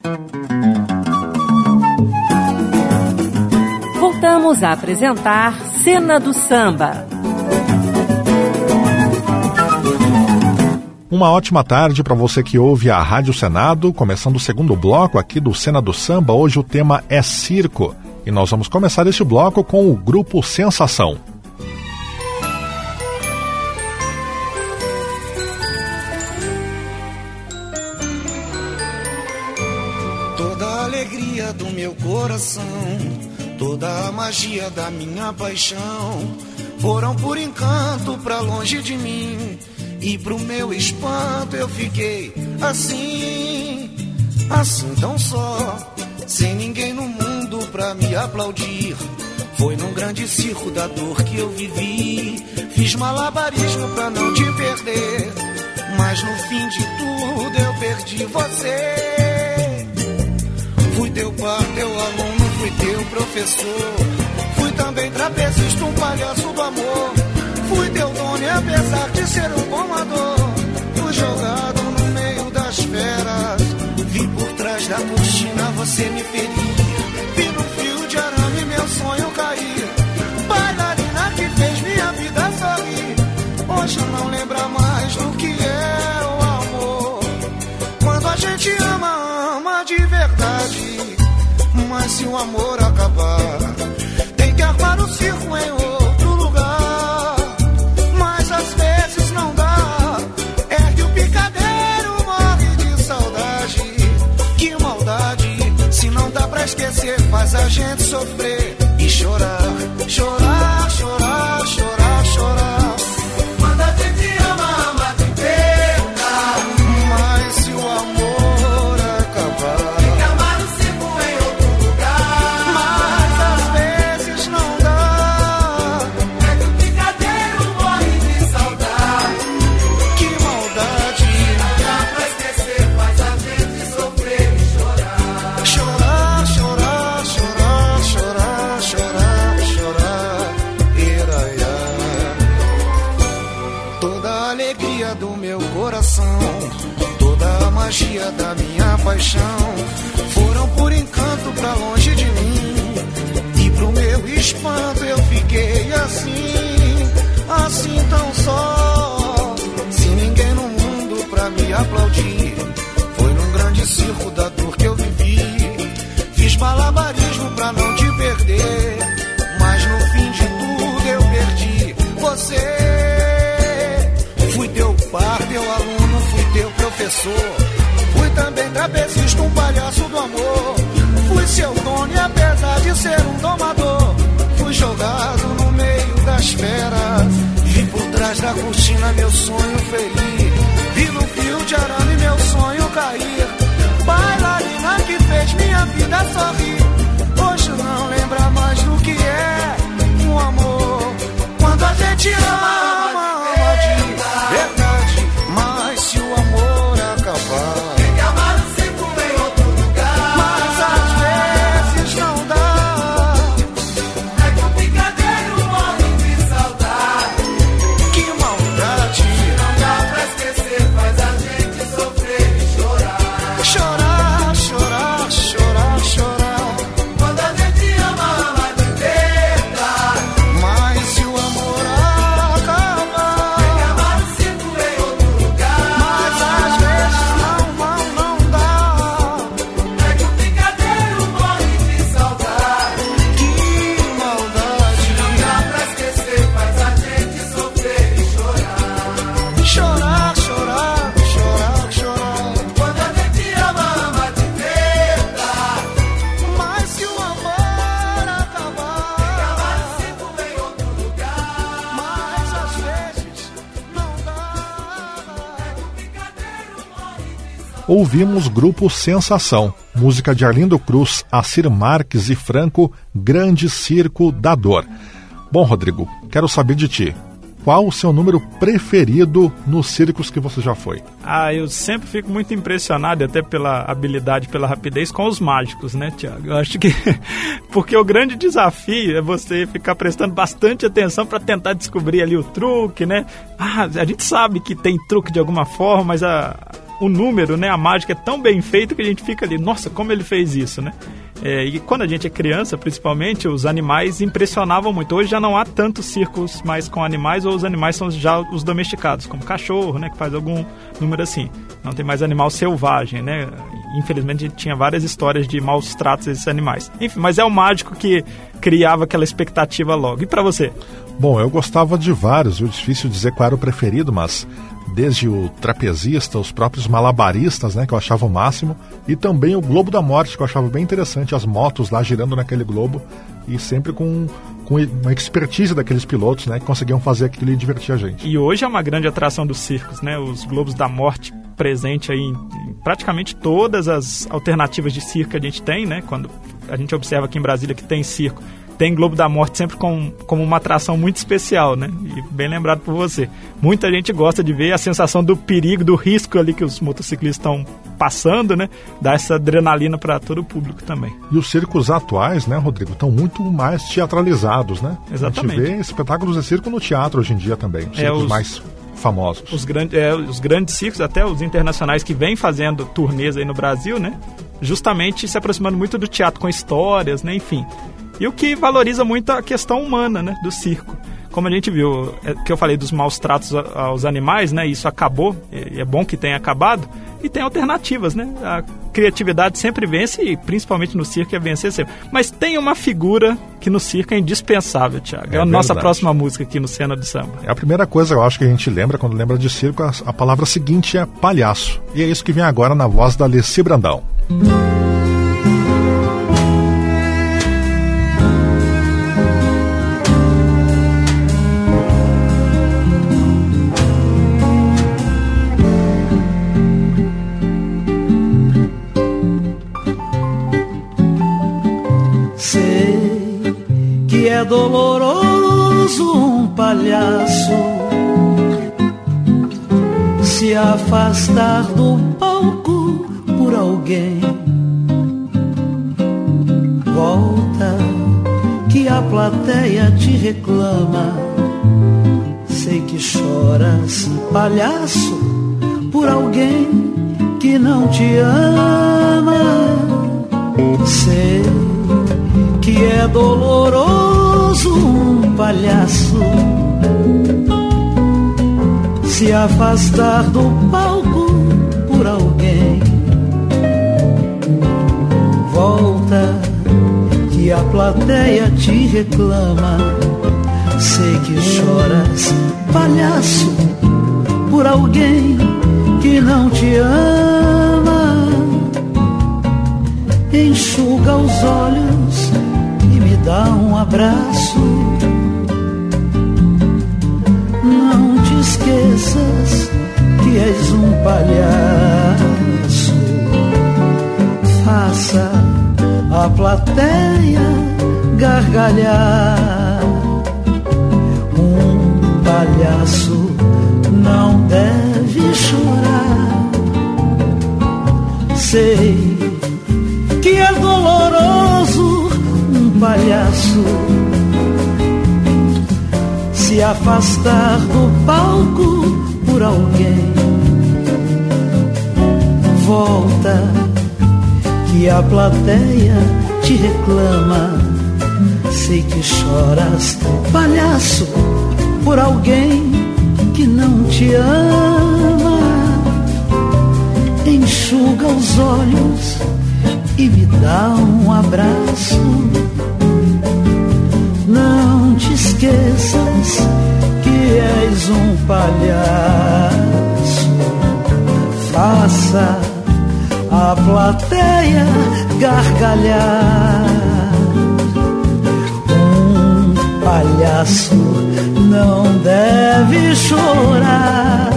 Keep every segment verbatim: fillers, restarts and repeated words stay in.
Voltamos a apresentar Cena do Samba. Uma ótima tarde para você que ouve a Rádio Senado, começando o segundo bloco aqui do Cena do Samba. Hoje o tema é circo e nós vamos começar este bloco com o Grupo Sensação. Toda a alegria do meu coração, toda a magia da minha paixão, foram por encanto pra longe de mim. E pro meu espanto eu fiquei assim, assim tão só, sem ninguém no mundo pra me aplaudir. Foi num grande circo da dor que eu vivi, fiz malabarismo pra não te perder, mas no fim de tudo eu perdi você. Fui teu par, teu aluno, fui teu professor, fui também trapezista, um palhaço do amor. Fui teu dono e apesar de ser um bom ator, fui jogado no meio das feras. Vi por trás da cortina você me ferir, vi no fio de arame meu sonho cair. Bailarina que fez minha vida sorrir, hoje não lembra mais do que é o amor. Quando a gente ama, ama de verdade, mas se o amor acabar, tem que armar o circo em outro lugar. Às vezes não dá, ergue o picadeiro, morre de saudade. Que maldade, se não dá pra esquecer, faz a gente sofrer e chorar, chorar, chorar, chorar, chorar. Quando a gente ama, ama de verdade, mas se o amor acabar, tem que amar o circo em outro lugar. Mas às vezes não dá, ergue o picadeiro, morre de saudade. Que maldade, não dá pra esquecer, faz a gente sofrer e chorar. Chorar, chorar, chorar, chorar, chorar, chorar, iraiá. Toda a alegria do meu coração, toda a magia da minha paixão, foram por encanto pra longe de mim. E pro meu espanto eu fiquei assim, assim tão só, sem ninguém no mundo pra me aplaudir. Foi num grande circo da dor que eu vivi, fiz malabarismo pra não te perder, mas no fim de tudo eu perdi você. Fui teu par, teu aluno, fui teu professor, fui também trapezista, um palhaço do amor. Fui seu dono e apesar de ser um domador, fui jogado no meio das feras. Vi por trás da cortina meu sonho ferir, vi no fio de arame meu sonho cair. Bailarina que fez minha vida sorrir, hoje não lembra mais do que é um amor. Quando a gente ama, ama, ama de verdade, mas se o amor acabar, tem que amar o circo em outro lugar. Mas às vezes não dá, é que o picadeiro morre de saudade. Que maldade, não dá pra esquecer, faz a gente sofrer e chorar. Chorar, chorar, chorar, chorar. Quando a gente ama, ama de verdade, mas se o amor acabar, tem que amar o circo em outro lugar. Mas às vezes não, não, não dá, é que o picadeiro morre de saudade. Que maldade, não dá pra esquecer, faz a gente sofrer e chorar. Chorar, chorar, chorar, chorar. Quando a gente ama, ama de verdade, mas se o amor acabar, tem que amar o circo em outro lugar. Mas às vezes não dá, é que o picadeiro morre de saudade. Ouvimos Grupo Sensação, música de Arlindo Cruz, Assir Marques e Franco, Grande Circo da Dor. Bom, Rodrigo, quero saber de ti. Qual o seu número preferido nos circos que você já foi? Ah, eu sempre fico muito impressionado, até pela habilidade, pela rapidez, com os mágicos, né, Tiago? Eu acho que... Porque o grande desafio é você ficar prestando bastante atenção para tentar descobrir ali o truque, né? Ah, a gente sabe que tem truque de alguma forma, mas a... o número, né, a mágica é tão bem feita que a gente fica ali, nossa, como ele fez isso, né? É, e quando a gente é criança, principalmente, os animais impressionavam muito. Hoje já não há tantos circos mais com animais, ou os animais são já os domesticados, como cachorro, né, que faz algum número assim. Não tem mais animal selvagem, né? Infelizmente, tinha várias histórias de maus tratos a esses animais. Enfim, mas é o mágico que criava aquela expectativa logo. E para você? Bom, eu gostava de vários, viu? Difícil dizer qual era o preferido, mas desde o trapezista, os próprios malabaristas, né, que eu achava o máximo, e também o Globo da Morte, que eu achava bem interessante, as motos lá girando naquele globo, e sempre com, com uma expertise daqueles pilotos, né, que conseguiam fazer aquilo e divertir a gente. E hoje é uma grande atração dos circos, né, os Globos da Morte presente aí em, em praticamente todas as alternativas de circo que a gente tem, né, quando a gente observa aqui em Brasília que tem circo, tem Globo da Morte sempre com, como uma atração muito especial, né? E bem lembrado por você. Muita gente gosta de ver a sensação do perigo, do risco ali que os motociclistas estão passando, né? Dá essa adrenalina para todo o público também. E os circos atuais, né, Rodrigo, estão muito mais teatralizados, né? Exatamente. A gente vê espetáculos de circo no teatro hoje em dia também, os é, circos os... mais famosos. Os, grand, é, os grandes circos, até os internacionais que vêm fazendo turnês aí no Brasil, né? Justamente se aproximando muito do teatro com histórias, né? Enfim. E o que valoriza muito a questão humana, né, do circo. Como a gente viu, é, que eu falei dos maus tratos aos animais, né, isso acabou, e é bom que tenha acabado, e tem alternativas, né, a criatividade sempre vence, e principalmente no circo é vencer sempre. Mas tem uma figura que no circo é indispensável, Thiago, é, é a nossa próxima música aqui no Cena do Samba. É a primeira coisa, eu acho, que a gente lembra, quando lembra de circo, a, a palavra seguinte é palhaço, e é isso que vem agora na voz da Alessi Brandão. É doloroso um palhaço se afastar do palco por alguém. Volta que a plateia te reclama. Sei que choras, palhaço, por alguém que não te ama. Sei que é doloroso um palhaço se afastar do palco por alguém. Volta que a plateia te reclama. Sei que choras, palhaço, por alguém que não te ama. Enxuga os olhos e me dá um abraço. Não te esqueças que és um palhaço. Faça a plateia gargalhar. Um palhaço não deve chorar. Sei que é doloroso um palhaço se afastar do palco por alguém. Volta que a plateia te reclama. Sei que choras, palhaço, por alguém que não te ama. Enxuga os olhos e me dá um abraço. Não te esqueças que és um palhaço. Faça a plateia gargalhar. Um palhaço não deve chorar.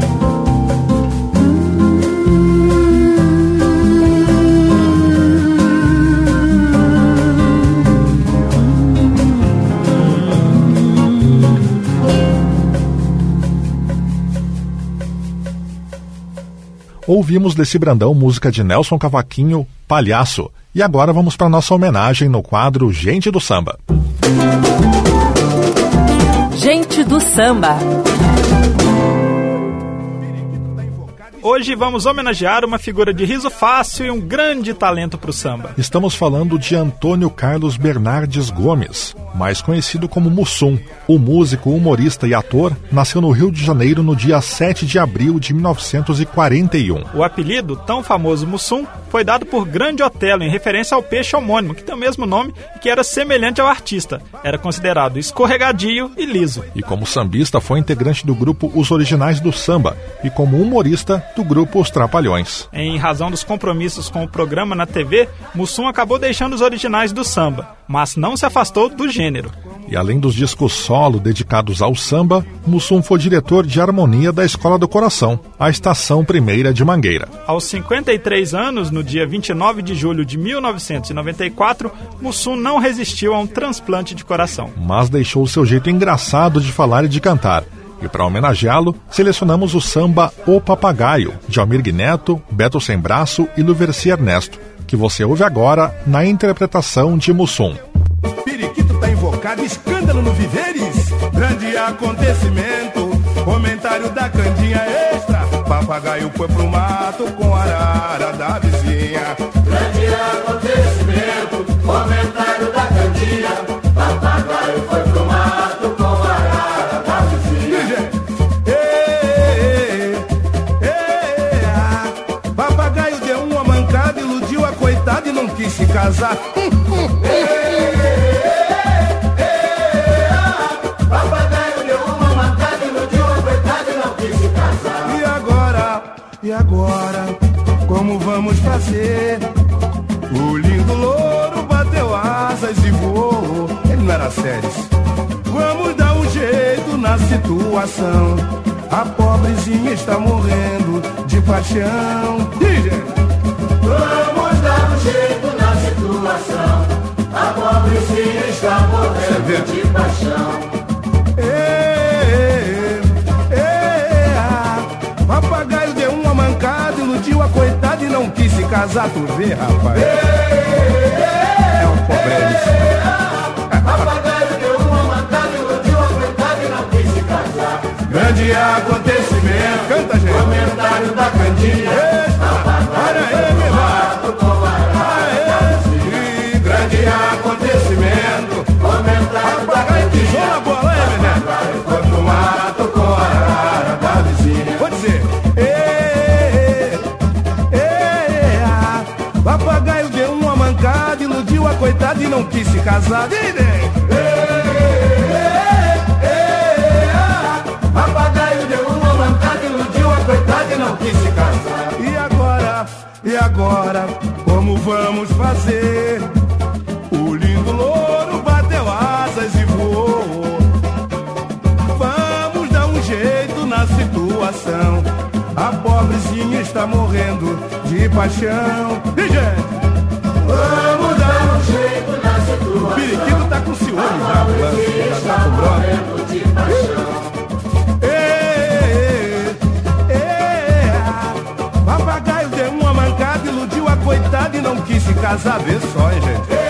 Ouvimos Alessi Brandão, música de Nelson Cavaquinho, Palhaço. E agora vamos para nossa homenagem no quadro Gente do Samba. Gente do Samba. Hoje vamos homenagear uma figura de riso fácil e um grande talento para o samba. Estamos falando de Antônio Carlos Bernardes Gomes, mais conhecido como Mussum. O músico, humorista e ator nasceu no Rio de Janeiro no dia sete de abril de mil novecentos e quarenta e um. O apelido, tão famoso Mussum, foi dado por Grande Otelo, em referência ao peixe homônimo, que tem o mesmo nome e que era semelhante ao artista. Era considerado escorregadio e liso. E como sambista, foi integrante do grupo Os Originais do Samba e como humorista do grupo Os Trapalhões. Em razão dos compromissos com o programa na T V, Mussum acabou deixando Os Originais do Samba, mas não se afastou do gênero. E além dos discos solo dedicados ao samba, Mussum foi diretor de harmonia da Escola do Coração, a Estação Primeira de Mangueira. Aos cinquenta e três anos, no dia vinte e nove de julho de mil novecentos e noventa e quatro, Mussum não resistiu a um transplante de coração. Mas deixou o seu jeito engraçado de falar e de cantar. E para homenageá-lo, selecionamos o samba O Papagaio, de Almir Neto, Beto Sem Braço e Luverci Ernesto, que você ouve agora na interpretação de Mussum. Periquito tá invocado, escândalo no Viveres, grande acontecimento, comentário da Candinha Extra, papagaio foi pro mato com a arara da vizinha. Grande acontecimento, comentário da Candinha, papagaio foi pro mato com a arara da vizinha. Ei, ei, ei, ah, papagaio deu uma mancada, iludiu a coitada e não quis se casar. E agora, como vamos fazer? O lindo louro bateu asas e voou. Ele não era sério. Vamos dar um jeito na situação. A pobrezinha está morrendo de paixão. E, gente? Vamos dar um jeito na situação. A pobrezinha está morrendo de paixão. Ei, ei, ah, papagaio deu uma mancada, iludiu a coitada e não quis se casar, tu vê, rapaz. É um problema. Papagaio deu uma mancada, iludiu a coitada e não quis se casar. Grande acontecimento, canta, gente. Comentário da Candinha. Olha aí, meu irmão. Grande acontecimento, comentário da Candinha. Só a bola aí, menino. Foi pro mato com a arara da vizinha. Vou dizer. Ei, ei, ah, papagaio deu uma mancada, iludiu a coitada e não quis se casar. Papagaio deu uma mancada, iludiu a coitada e não quis se casar. E agora, e agora, como vamos fazer? O lindo louro bateu asas e voou. Vamos dar um jeito na situação. A pobrezinha está morrendo de paixão. E, gente? Vamos dar um jeito na situação. O periquito tá com ciúme já, já, já tá com bronca. De paixão. Ei, ei, ah, papagaio deu uma mancada, iludiu a coitada e não quis se casar. Vê só, hein, gente?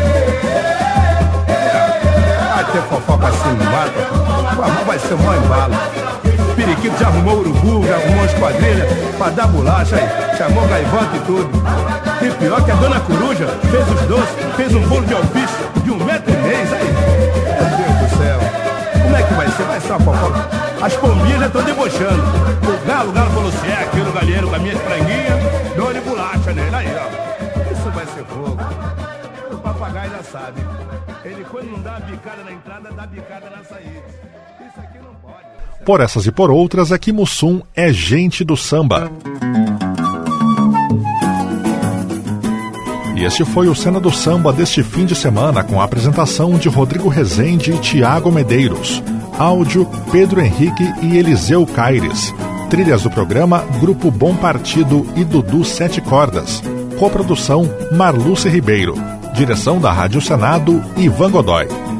Vai ter fofoca assim no mato, o amor vai ser mó embalo. O periquito já arrumou urubu, já arrumou esquadrilha pra dar bolacha aí, chamou gaivota e tudo. E pior que a dona coruja fez os doces, fez um bolo de alfice de um metro e meio, aí. Meu Deus do céu, como é que vai ser? Vai ser uma fofoca. As pombinhas já estão debochando. O galo, o galo falou assim, é aqui no galinheiro com as minhas franguinhas, dou de bolacha nele, aí ó. Isso vai ser fogo. O papagaio já sabe. Ele quando não dá a bicada na entrada, dá a bicada na saída. Isso aqui não pode. Por essas e por outras, é que Mussum é gente do samba. E este foi o Cena do Samba deste fim de semana, com a apresentação de Rodrigo Rezende e Tiago Medeiros. Áudio, Pedro Henrique e Eliseu Caires. Trilhas do programa, Grupo Bom Partido e Dudu Sete Cordas. Coprodução, Marluce Ribeiro. Direção da Rádio Senado, Ivan Godoy.